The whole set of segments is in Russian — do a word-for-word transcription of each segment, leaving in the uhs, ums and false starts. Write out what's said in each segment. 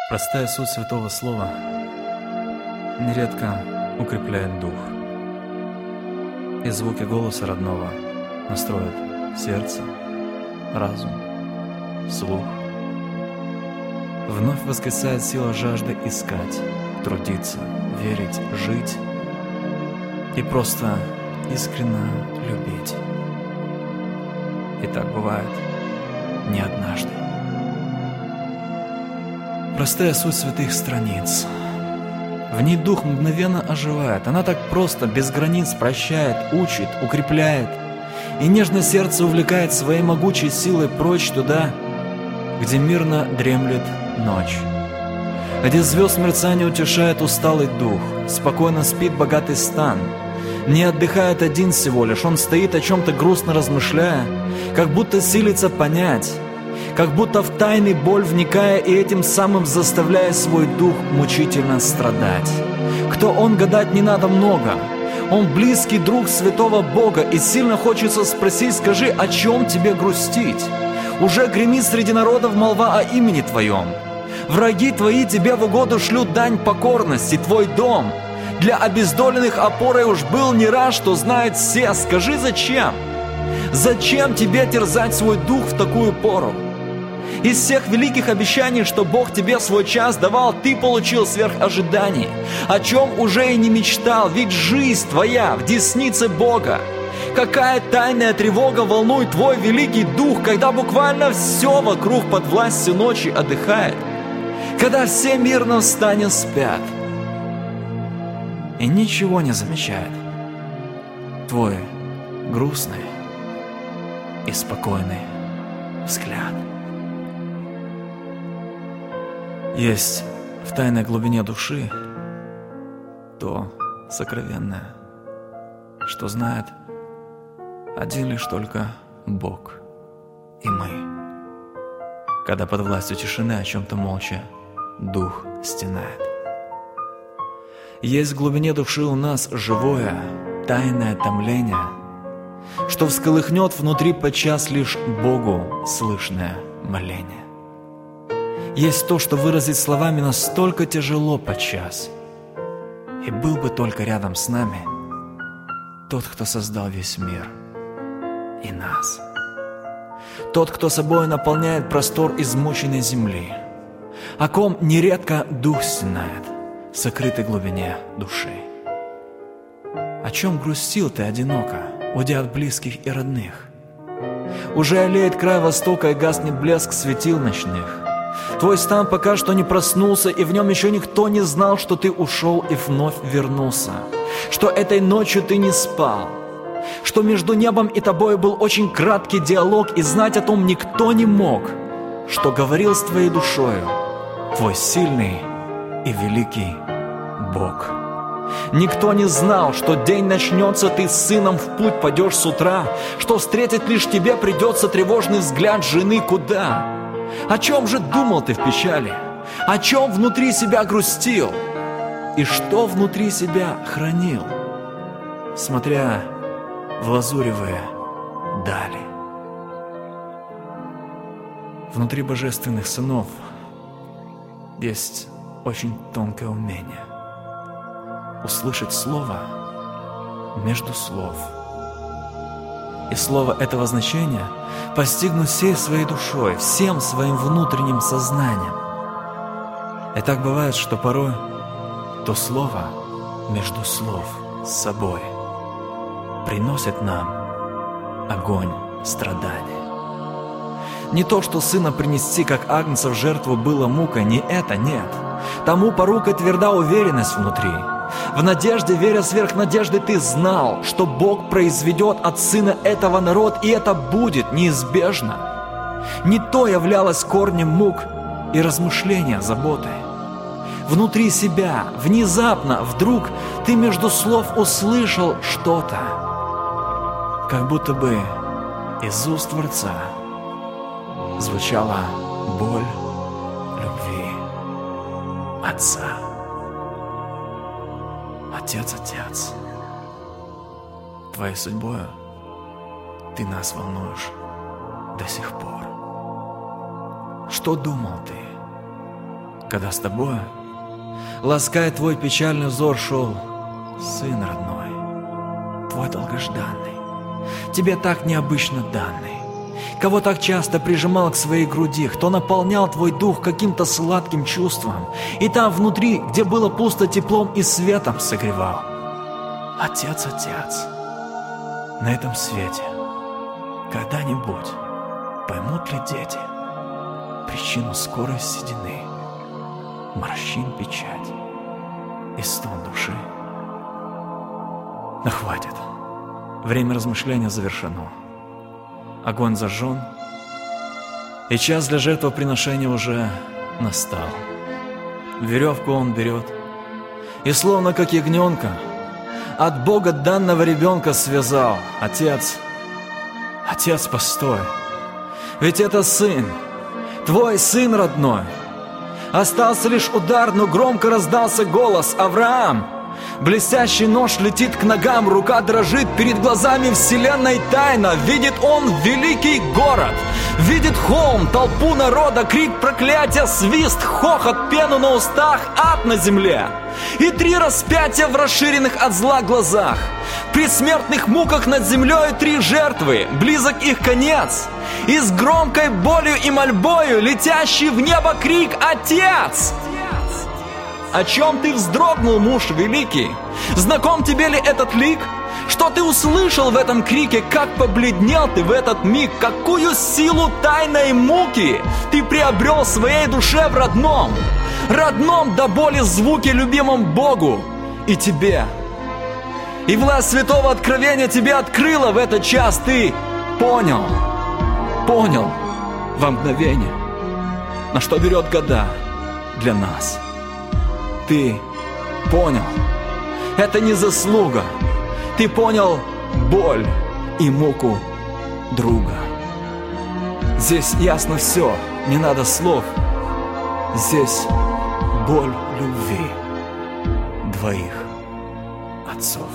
Простая суть Святого Слова нередко укрепляет дух, и звуки голоса родного настроят сердце, разум, слух. Вновь воскресает сила жажды искать, трудиться, верить, жить и просто искренне любить. И так бывает не однажды. Простая суть святых страниц. В ней дух мгновенно оживает. Она так просто, без границ прощает, учит, укрепляет. И нежное сердце увлекает своей могучей силой прочь туда, где мирно дремлет ночь, где звезд мерцание утешает усталый дух, спокойно спит богатый стан. Не отдыхает один всего лишь, он стоит о чем-то грустно размышляя, как будто силится понять, как будто в тайный боль вникая и этим самым заставляя свой дух мучительно страдать. Кто он, гадать не надо много. Он близкий друг святого Бога, и сильно хочется спросить: скажи, о чем тебе грустить? Уже гремит среди народов молва о имени твоем. Враги твои тебе в угоду шлют дань покорности, твой дом для обездоленных опорой уж был не раз, что знает все. Скажи, зачем? Зачем тебе терзать свой дух в такую пору? Из всех великих обещаний, что Бог тебе свой час давал, ты получил сверх ожиданий, о чем уже и не мечтал, ведь жизнь твоя в деснице Бога. Какая тайная тревога волнует твой великий дух, когда буквально все вокруг под властью ночи отдыхает, когда все мирно в стане спят и ничего не замечает твой грустный и спокойный взгляд. Есть в тайной глубине души то сокровенное, что знает один лишь только Бог и мы. Когда под властью тишины о чем-то молча дух стенает. Есть в глубине души у нас живое, тайное томление, что всколыхнет внутри подчас лишь Богу слышное моление. Есть то, что выразить словами настолько тяжело подчас, и был бы только рядом с нами тот, кто создал весь мир и нас. Тот, кто собой наполняет простор измученной земли, о ком нередко дух стенает в сокрытой глубине души. О чем грустил ты одиноко, уйдя от близких и родных? Уже олеет край востока и гаснет блеск светил ночных. Твой стан пока что не проснулся, и в нем еще никто не знал, что ты ушел и вновь вернулся, что этой ночью ты не спал, что между небом и тобой был очень краткий диалог, и знать о том никто не мог, что говорил с твоей душою твой сильный и великий Бог. Никто не знал, что день начнется, ты с сыном в путь пойдешь с утра, что встретить лишь тебе придется тревожный взгляд жены куда. О чем же думал ты в печали? О чем внутри себя грустил? И что внутри себя хранил, смотря в лазуревые дали? Внутри божественных сынов есть очень тонкое умение услышать слово между слов. И слово этого значения постигнуть всей своей душой, всем своим внутренним сознанием. И так бывает, что порой то слово между слов с собой приносит нам огонь страданий. Не то, что сына принести, как агнца в жертву, было мукой, не это, нет. Тому порукой тверда уверенность внутри. В надежде, веря сверх надежды, ты знал, что Бог произведет от сына этого народ, и это будет неизбежно. Не то являлось корнем мук и размышления заботы. Внутри себя, внезапно, вдруг ты между слов услышал что-то, как будто бы из уст Творца звучала боль любви Отца. Отец, Отец, твоей судьбою ты нас волнуешь до сих пор. Что думал ты, когда с тобою, лаская твой печальный взор, шел Сын родной, твой долгожданный, тебе так необычно данный, кого так часто прижимал к своей груди, кто наполнял твой дух каким-то сладким чувством, и там внутри, где было пусто, теплом и светом согревал. Отец, Отец, на этом свете когда-нибудь поймут ли дети причину скорой седины, морщин печать и стон души? Но хватит. Время размышления завершено. Огонь зажжен, и час для жертвоприношения уже настал. Веревку он берет, и словно как ягненка от Бога данного ребенка связал. Отец, Отец, постой, ведь это сын, твой сын родной. Остался лишь удар, но громко раздался голос: Авраам! Блестящий нож летит к ногам, рука дрожит, перед глазами вселенной тайна. Видит он великий город, видит холм, толпу народа, крик проклятия, свист, хохот, пену на устах, ад на земле. И три распятия в расширенных от зла глазах. При смертных муках над землей три жертвы, близок их конец. И с громкой болью и мольбою летящий в небо крик: Отец! О чем ты вздрогнул, муж великий? Знаком тебе ли этот лик? Что ты услышал в этом крике? Как побледнел ты в этот миг? Какую силу тайной муки ты приобрел в своей душе в родном? Родном до боли звуке любимом Богу и тебе. И власть святого откровения тебе открыла в этот час. Ты понял, понял во мгновение, на что берет года для нас. Ты понял, это не заслуга. Ты понял боль и муку друга. Здесь ясно все, не надо слов. Здесь боль любви двоих отцов.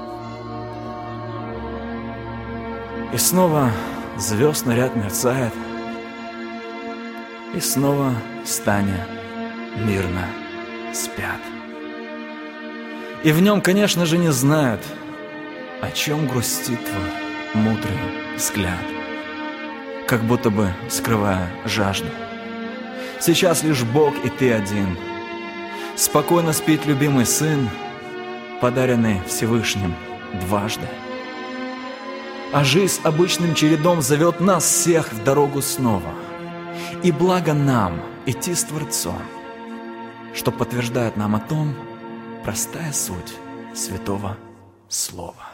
И снова звездный ряд мерцает, и снова в стане мирно спят. И в нем, конечно же, не знают, о чем грустит твой мудрый взгляд, как будто бы скрывая жажду. Сейчас лишь Бог и ты один. Спокойно спит любимый сын, подаренный Всевышним дважды. А жизнь обычным чередом зовет нас всех в дорогу снова. И благо нам идти с Творцом, что подтверждает нам о том простая суть Святого Слова.